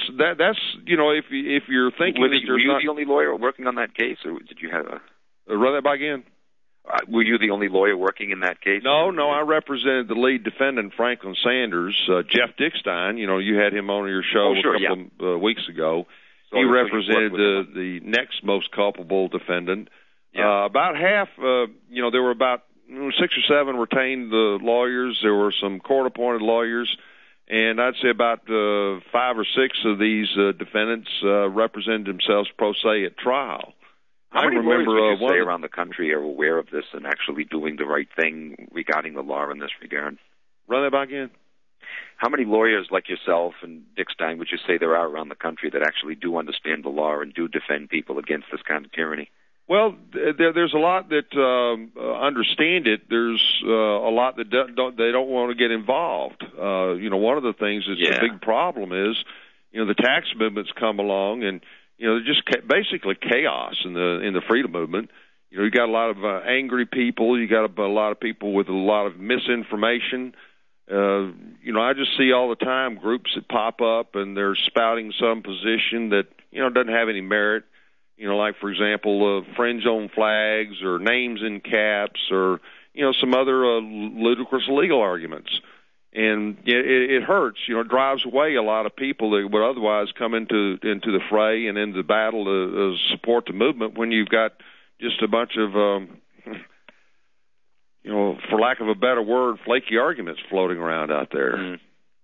if you're thinking, were you the only lawyer working on that case, or did you have run that by again? Were you the only lawyer working in that case? No, I represented the lead defendant, Franklin Sanders. Jeff Dickstein, you had him on your show a couple of weeks ago. So he represented the next most culpable defendant. Yeah. About half, there were about 6 or 7 retained lawyers. There were some court-appointed lawyers, and I'd say about 5 or 6 of these defendants represented themselves pro se at trial. How many lawyers would you say around the country are aware of this and actually doing the right thing regarding the law in this regard? Run that back again. How many lawyers like yourself and Dickstein would you say there are around the country that actually do understand the law and do defend people against this kind of tyranny? Well, there's a lot that understand it. There's a lot that they don't want to get involved. One of the things that's a big problem is, the tax movement's come along, and just basically chaos in the freedom movement. You got a lot of angry people. You got a lot of people with a lot of misinformation. I just see all the time groups that pop up and they're spouting some position that doesn't have any merit. Like, for example, fringe on flags or names in caps or, some other ludicrous legal arguments. And it hurts, it drives away a lot of people that would otherwise come into the fray and into the battle to support the movement when you've got just a bunch of, for lack of a better word, flaky arguments floating around out there.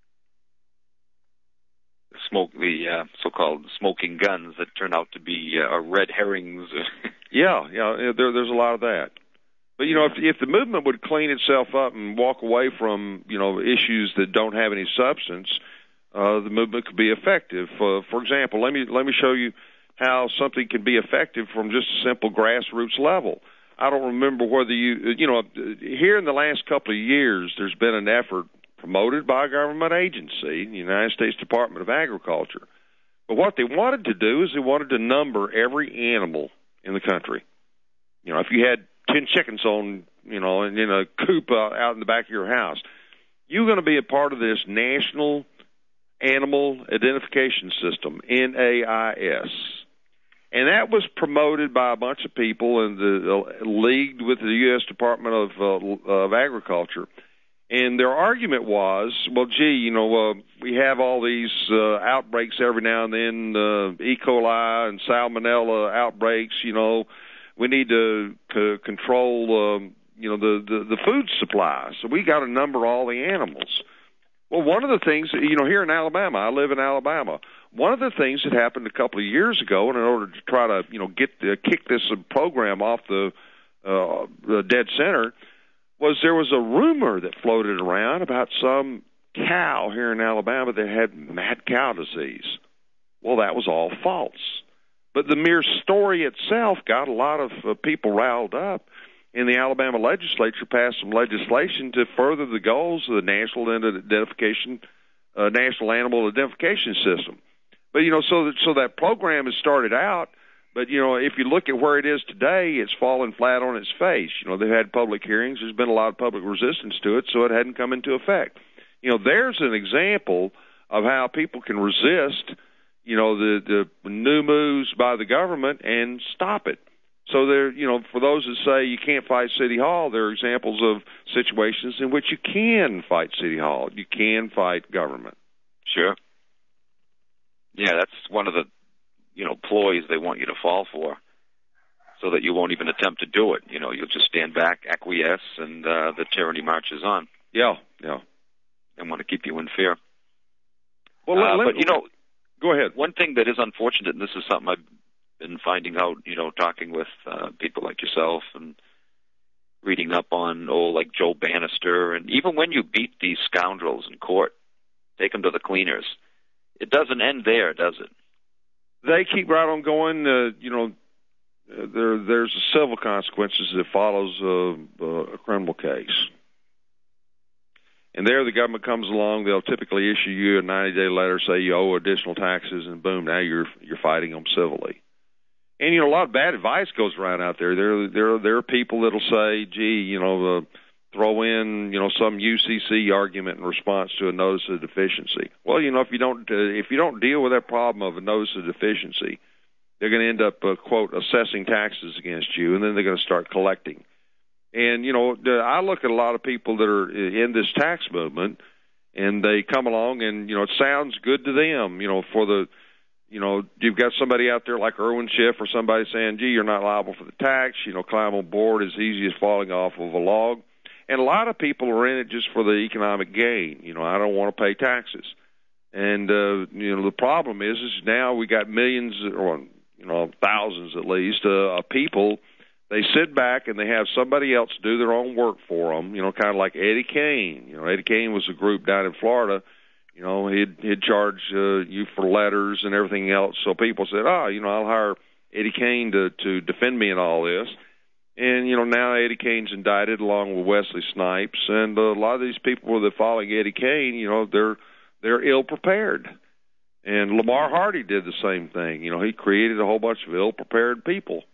The so-called smoking guns that turn out to be red herrings. There's a lot of that. But if the movement would clean itself up and walk away from issues that don't have any substance, the movement could be effective. For example, let me show you how something can be effective from just a simple grassroots level. I don't remember whether here in the last couple of years, there's been an effort promoted by a government agency, the United States Department of Agriculture. But what they wanted to do is they wanted to number every animal in the country. If you had 10 chickens in a coop out in the back of your house, you're going to be a part of this National Animal Identification System, NAIS. And that was promoted by a bunch of people and leagued with the U.S. Department of Agriculture. And their argument was, well, gee, we have all these outbreaks every now and then, E. coli and salmonella outbreaks. We need to control, the food supply. So we got to number all the animals. Well, one of the things, here in Alabama, I live in Alabama. One of the things that happened a couple of years ago, and in order to try to, kick this program off the dead center, was there was a rumor that floated around about some cow here in Alabama that had mad cow disease. Well, that was all false. But the mere story itself got a lot of people riled up, and the Alabama legislature passed some legislation to further the goals of the National Animal Identification System. But, so that program has started out, but, if you look at where it is today, it's fallen flat on its face. They've had public hearings. There's been a lot of public resistance to it, so it hadn't come into effect. There's an example of how people can resist, the new moves by the government and stop it. So there, for those that say you can't fight City Hall, there are examples of situations in which you can fight City Hall. You can fight government. Sure. Yeah, that's one of the, ploys they want you to fall for, so that you won't even attempt to do it. You'll just stand back, acquiesce, and the tyranny marches on. Yeah. And want to keep you in fear. Well, go ahead. One thing that is unfortunate, and this is something I've been finding out, talking with people like yourself and reading up on, like Joe Bannister, and even when you beat these scoundrels in court, take them to the cleaners, it doesn't end there, does it? They keep right on going. There's civil consequences that follows a criminal case. And there the government comes along, they'll typically issue you a 90-day letter, say you owe additional taxes, and boom, now you're fighting them civilly. And, a lot of bad advice goes around out there. There are people that'll say, gee, throw in, some UCC argument in response to a notice of deficiency. Well, if you don't deal with that problem of a notice of deficiency, they're going to end up, quote, assessing taxes against you, and then they're going to start collecting. And, I look at a lot of people that are in this tax movement, and they come along and, it sounds good to them, you've got somebody out there like Irwin Schiff or somebody saying, gee, you're not liable for the tax, climb on board as easy as falling off of a log. And a lot of people are in it just for the economic gain. I don't want to pay taxes. And, the problem is now we got millions or, thousands at least of people. They sit back and they have somebody else do their own work for them, kind of like Eddie Kane. Eddie Kane was a group down in Florida. He'd charge you for letters and everything else. So people said, I'll hire Eddie Kane to defend me in all this. And, now Eddie Kane's indicted along with Wesley Snipes. And a lot of these people that are following Eddie Kane, they're ill-prepared. And Lamar Hardy did the same thing. He created a whole bunch of ill-prepared people.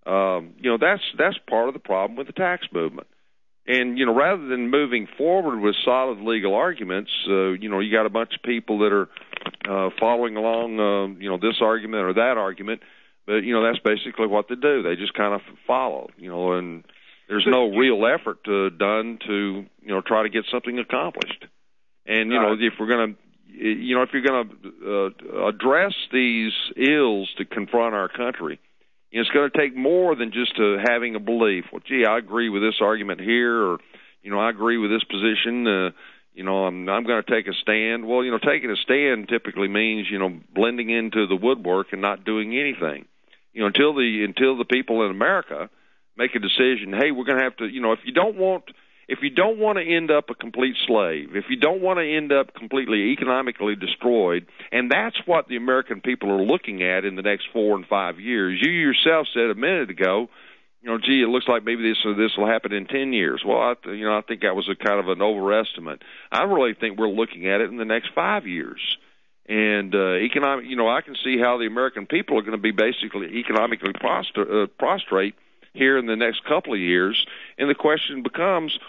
That's part of the problem with the tax movement. And, rather than moving forward with solid legal arguments, you got a bunch of people that are following along, this argument or that argument. But, that's basically what they do. They just kind of follow, and there's no real effort done to, try to get something accomplished. And, if we're going to, if you're going to address these ills to confront our country, it's going to take more than just having a belief. Well, gee, I agree with this argument here, or, I agree with this position. I'm going to take a stand. Well, taking a stand typically means, blending into the woodwork and not doing anything. Until the people in America make a decision, hey, we're going to have to, if you don't want to end up a complete slave, if you don't want to end up completely economically destroyed, and that's what the American people are looking at in the next 4 and 5 years. You yourself said a minute ago, gee, it looks like maybe this will happen in 10 years. Well, I think that was a kind of an overestimate. I really think we're looking at it in the next 5 years. And economic, I can see how the American people are going to be basically economically prostrate here in the next couple of years, and the question becomes,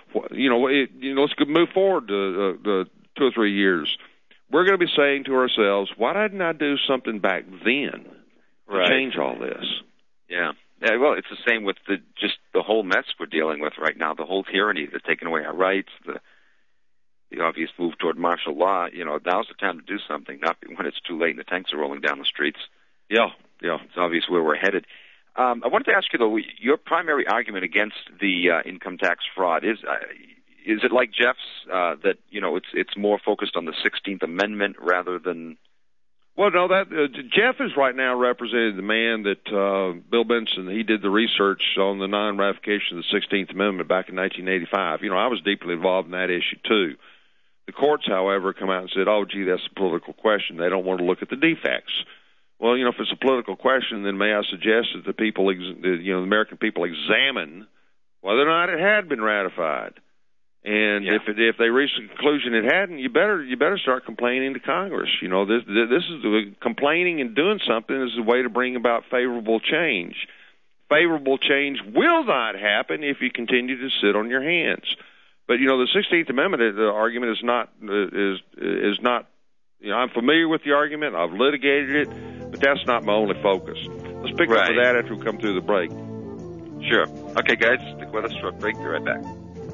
let's move forward to 2 or 3 years. We're going to be saying to ourselves, why didn't I do something back then to change all this? Yeah. Well, it's the same with the whole mess we're dealing with right now, the whole tyranny, the taking away our rights, the obvious move toward martial law. Now's the time to do something, not when it's too late and the tanks are rolling down the streets. Yeah. It's obvious where we're headed. I wanted to ask you, though, your primary argument against the income tax fraud is it like Jeff's that it's more focused on the 16th Amendment rather than? Well, no, that Jeff is right now representing the man that Bill Benson. He did the research on the non-ratification of the 16th Amendment back in 1985. I was deeply involved in that issue too. The courts, however, come out and said, oh, gee, that's a political question. They don't want to look at the defects. Well, if it's a political question, then may I suggest that the American people examine whether or not it had been ratified. And if they reach the conclusion it hadn't, you better start complaining to Congress. This is complaining and doing something is a way to bring about favorable change. Favorable change will not happen if you continue to sit on your hands. But the 16th Amendment argument is not. I'm familiar with the argument. I've litigated it, but that's not my only focus. Let's pick up with that after we come through the break. Sure. Okay, guys, stick with us for a break. Be right back.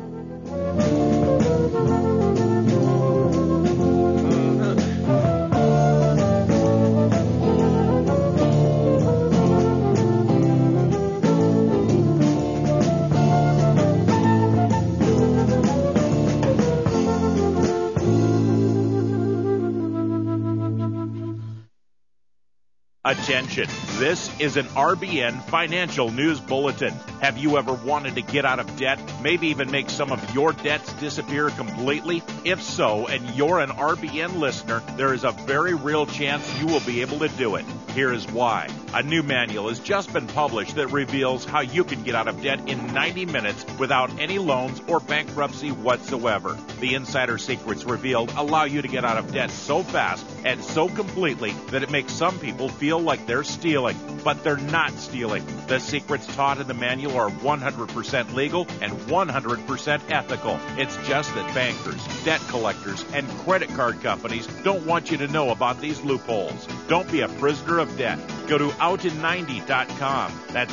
Attention, this is an RBN Financial News Bulletin. Have you ever wanted to get out of debt, maybe even make some of your debts disappear completely? If so, and you're an RBN listener, there is a very real chance you will be able to do it. Here is why. A new manual has just been published that reveals how you can get out of debt in 90 minutes without any loans or bankruptcy whatsoever. The insider secrets revealed allow you to get out of debt so fast and so completely that it makes some people feel like they're stealing, but they're not stealing. The secrets taught in the manual are 100% legal and 100% ethical. It's just that bankers, debt collectors, and credit card companies don't want you to know about these loopholes. Don't be a prisoner of debt. Go to outin90.com. That's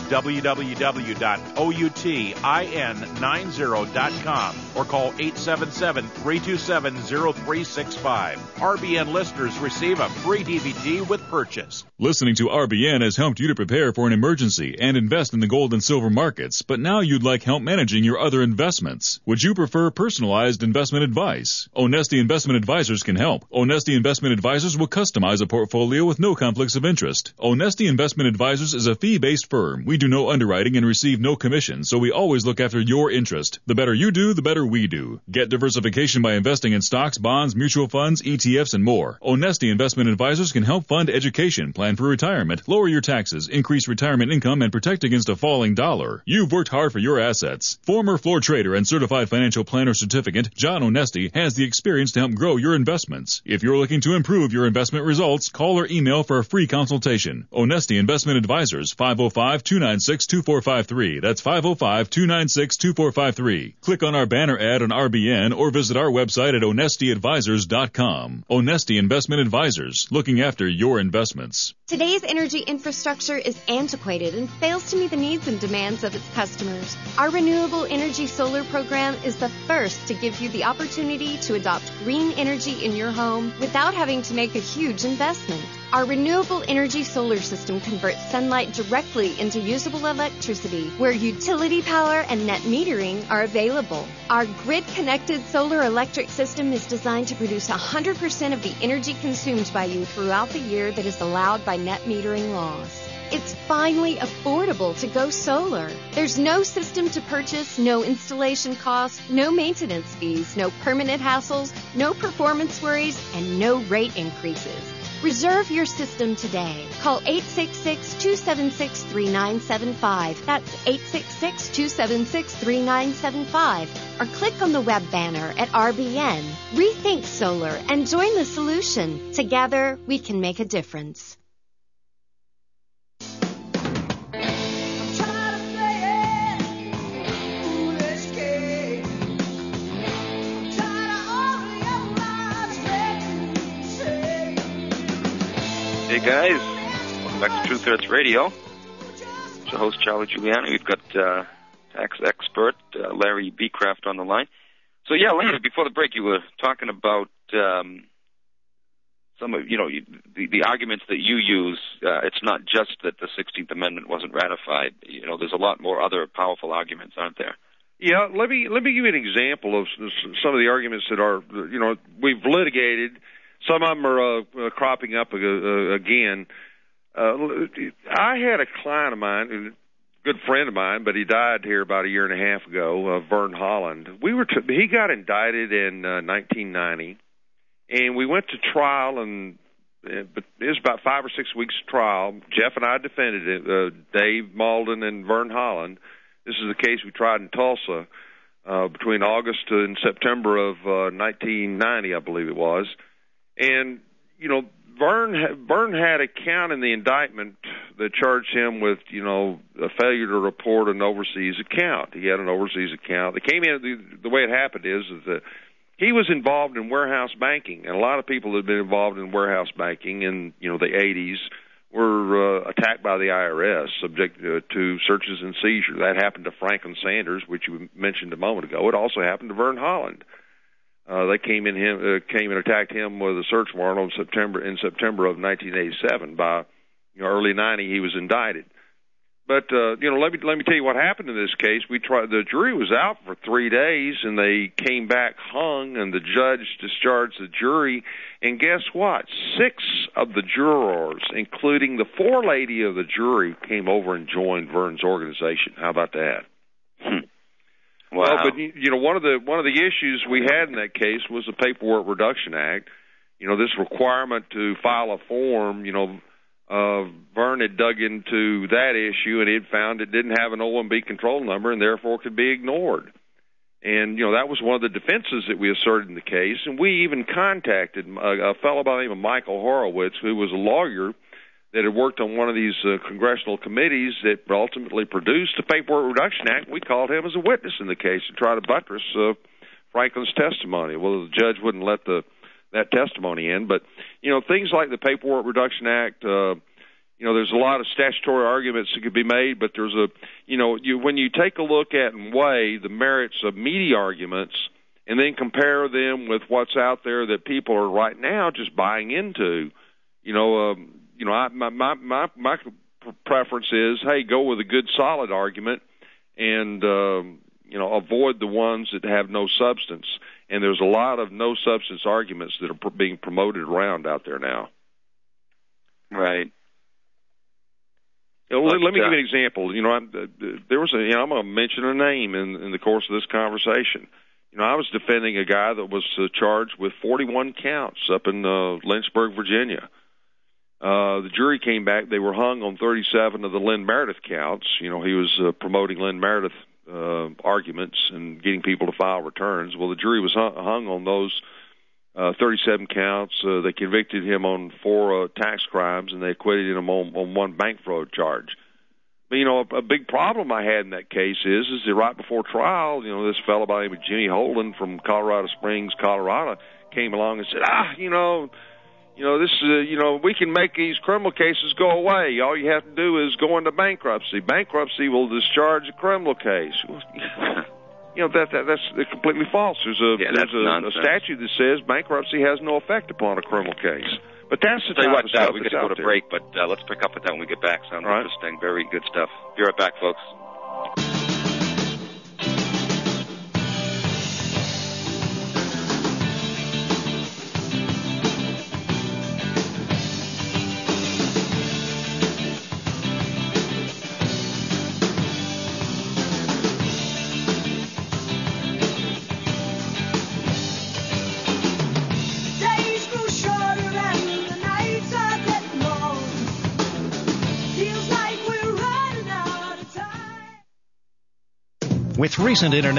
www.outin90.com or call 877-327-0365. RBN listeners receive a free DVD with purchase. Listening to RBN has helped you to prepare for an emergency and invest in the gold and silver markets, but now you'd like help managing your other investments. Would you prefer personalized investment advice? Onesti Investment Advisors can help. Onesti Investment Advisors will customize a portfolio with no conflicts of interest. Onesti Investment Advisors is a fee-based firm. We do no underwriting and receive no commission, so we always look after your interest. The better you do, the better we do. Get diversification by investing in stocks, bonds, mutual funds, ETFs, and more. Onesti Investment Advisors can help fund education, plan for retirement, lower your taxes, increase retirement income, and protect against a falling dollar. You've worked hard for your assets. Former floor trader and certified financial planner certificate, John Onesti, has the experience to help grow your investments. If you're looking to improve your investment results, call or email for a free consultation. Onesti Investment Advisors, 505-296-2453. That's 505-296-2453. Click on our banner ad on RBN or visit our website at onestiadvisors.com. Onesti Investment Advisors, looking after your investments. Today's energy infrastructure is antiquated and fails to meet the needs and demands of its customers. Our Renewable Energy Solar program is the first to give you the opportunity to adopt green energy in your home without having to make a huge investment. Our renewable energy solar system converts sunlight directly into usable electricity, where utility power and net metering are available. Our grid-connected solar electric system is designed to produce 100% of the energy consumed by you throughout the year that is allowed by net metering laws. It's finally affordable to go solar. There's no system to purchase, no installation costs, no maintenance fees, no permanent hassles, no performance worries, and no rate increases. Reserve your system today. Call 866-276-3975. That's 866-276-3975. Or click on the web banner at RBN. Rethink solar and join the solution. Together, we can make a difference. Hey guys, welcome back to Truth Hurts Radio. It's your host Charlie Giuliani. We've got tax expert Larry Becraft on the line. So yeah, Larry, before the break, you were talking about some of the arguments that you use. It's not just that the 16th Amendment wasn't ratified. There's a lot more other powerful arguments, aren't there? Yeah, let me give you an example of some of the arguments that are we've litigated. Some of them are cropping up again. I had a client of mine who good friend of mine, but he died here about a year and a half ago, Vern Holland. He got indicted in 1990, and we went to trial, but it was about 5 or 6 weeks trial. Jeff and I defended it, Dave Malden and Vern Holland. This is the case we tried in Tulsa between August and September of 1990, I believe it was. And, you know, Vern had a count in the indictment that charged him with, you know, a failure to report an overseas account. He had an overseas account. They came in, the way it happened is that he was involved in warehouse banking, and a lot of people that had been involved in warehouse banking in, you know, the 80s were attacked by the IRS, subject to searches and seizures. That happened to Franklin Sanders, which you mentioned a moment ago. It also happened to Vern Holland. They came and attacked him with a search warrant in September of 1987. By early 90, he was indicted. But let me tell you what happened in this case. The jury was out for 3 days, and they came back hung, and the judge discharged the jury. And guess what? 6 of the jurors, including the forelady of the jury, came over and joined Vern's organization. How about that? Wow. Well, but one of the issues we had in that case was the Paperwork Reduction Act. This requirement to file a form. Vern had dug into that issue, and he had found it didn't have an OMB control number and therefore could be ignored. And that was one of the defenses that we asserted in the case. And we even contacted a fellow by the name of Michael Horowitz, who was a lawyer that had worked on one of these congressional committees that ultimately produced the Paperwork Reduction Act. We called him as a witness in the case to try to buttress Franklin's testimony. Well, the judge wouldn't let that testimony in. But, things like the Paperwork Reduction Act, there's a lot of statutory arguments that could be made, but there's when you take a look at and weigh the merits of meaty arguments and then compare them with what's out there that people are right now just buying into, my preference is, hey, go with a good solid argument and, avoid the ones that have no substance. And there's a lot of no substance arguments that are being promoted around out there now. Right. Let me give you an example. I'm going to mention a name in the course of this conversation. I was defending a guy that was charged with 41 counts up in Lynchburg, Virginia. The jury came back. They were hung on 37 of the Lynn Meredith counts. He was promoting Lynn Meredith arguments and getting people to file returns. Well, the jury was hung on those 37 counts. They convicted him on 4 tax crimes, and they acquitted him on 1 bank fraud charge. But, a big problem I had in that case is that right before trial, this fellow by the name of Jimmy Holden from Colorado Springs, Colorado, came along and said, we can make these criminal cases go away. All you have to do is go into bankruptcy. Bankruptcy will discharge a criminal case. That's completely false. There's a statute that says bankruptcy has no effect upon a criminal case. But that's the type of stuff we got to go to break, but let's pick up with that when we get back. Sounds interesting. Very good stuff. Be right back, folks. With recent internet